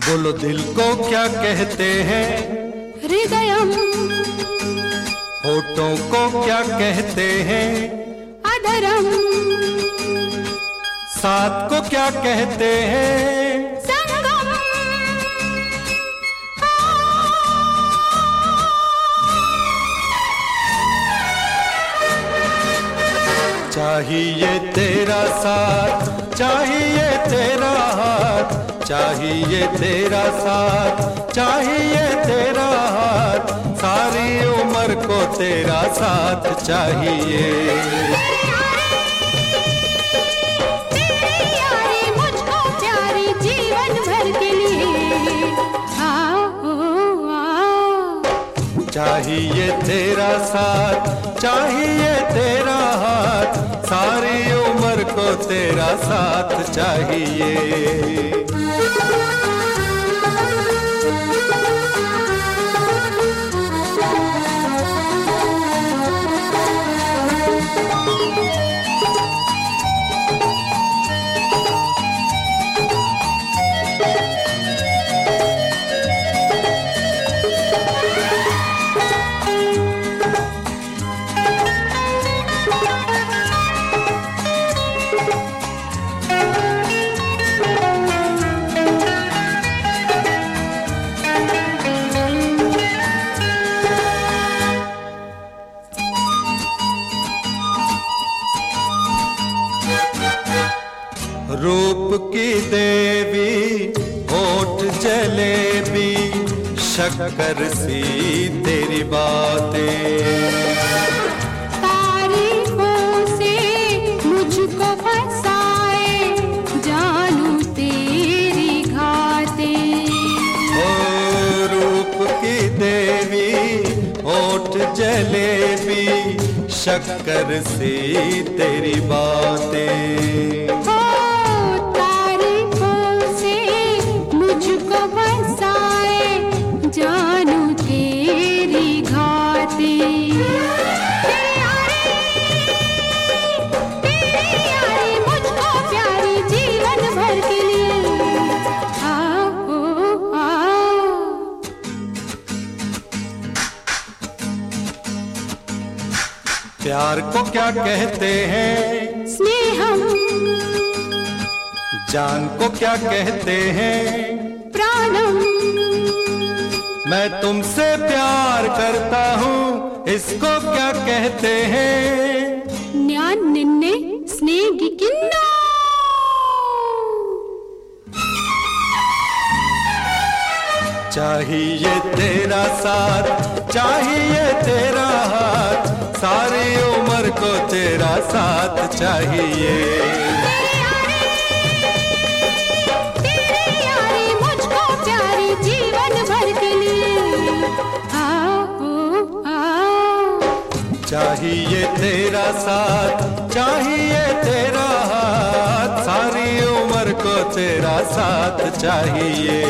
बोलो दिल को क्या कहते हैं? हृदयम। होठों को क्या कहते हैं? अधरम। साथ को क्या कहते हैं? संगम। चाहिए तेरा साथ, चाहिए तेरा हाथ, चाहिए तेरा साथ, चाहिए तेरा हाथ, सारी उम्र को तेरा साथ चाहिए। तेरी यारी मुझको प्यारी जीवन भर के लिए। चाहिए तेरा साथ, चाहिए तेरा हाथ, सारी उम्र को तेरा साथ चाहिए। रूप की देवी होठ जलेबी, शक्कर सी तेरी बातें, तारीफों से मुझको फंसाए, जानू तेरी घातें। ओ रूप की देवी होठ जलेबी, शक्कर सी तेरी बातें, जानू तेरी घातें। तेरी यारी मुझको प्यारी जीवन भर के लिए। प्यार को क्या कहते हैं? स्नेहम। जान को क्या कहते हैं? प्राणम। मैं तुमसे प्यार करता हूँ, इसको क्या कहते हैं? न्यान निन्ने स्नेहिकिन्नो। चाहिए तेरा साथ, चाहिए तेरा हाथ, सारी उम्र को तेरा साथ चाहिए। चाहिए तेरा साथ, चाहिए तेरा हाथ, सारी उम्र को तेरा साथ चाहिए।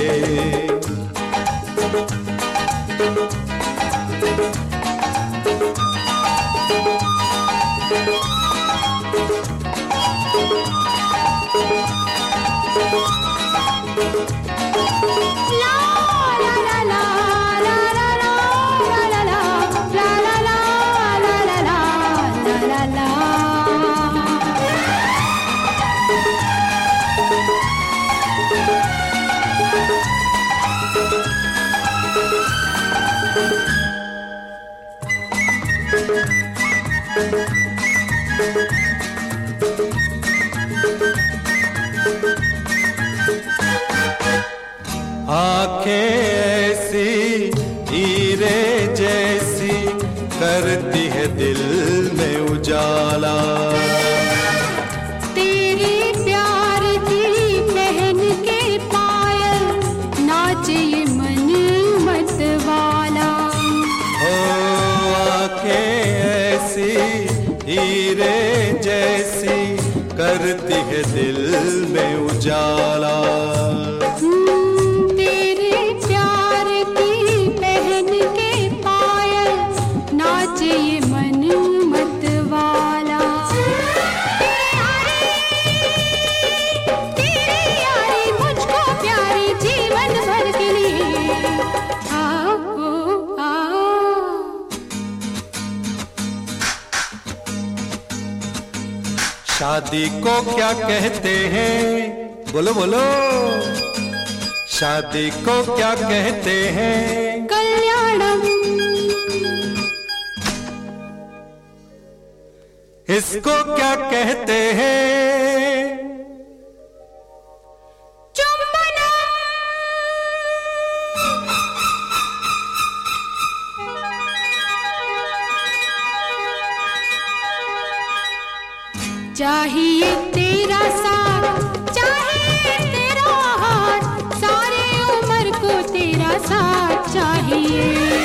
आंखें ऐसी हीरे जैसी, करती है दिल में उजाला, तेरे प्यार की पहन के पायल, नाचे ये मन मत वाला। ओ आंखें ऐसी हीरे जैसी, करती है दिल में उजाला, तेरे प्यार की पहन के पायल, नाचे ये मन मत वाला। तेरी यारी मुझको प्यारी जीवन भर शादी को क्या कहते हैं, बोलो बोलो, शादी को क्या कहते हैं? कल्याणम। इसको क्या कहते हैं? चुंबनम। चाहिए तेरा साथ, चाहिए तेरा हाथ, सारी उम्र को तेरा साथ चाहिए।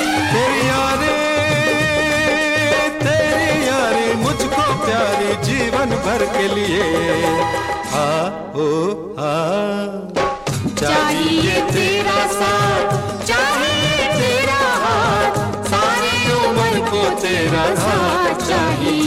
तेरी यारी मुझको प्यारी जीवन भर के लिए। हाँ ओ हाँ, चाहिए तेरा साथ, चाहिए तेरा हाथ, सारी उम्र को तेरा साथ चाहिए।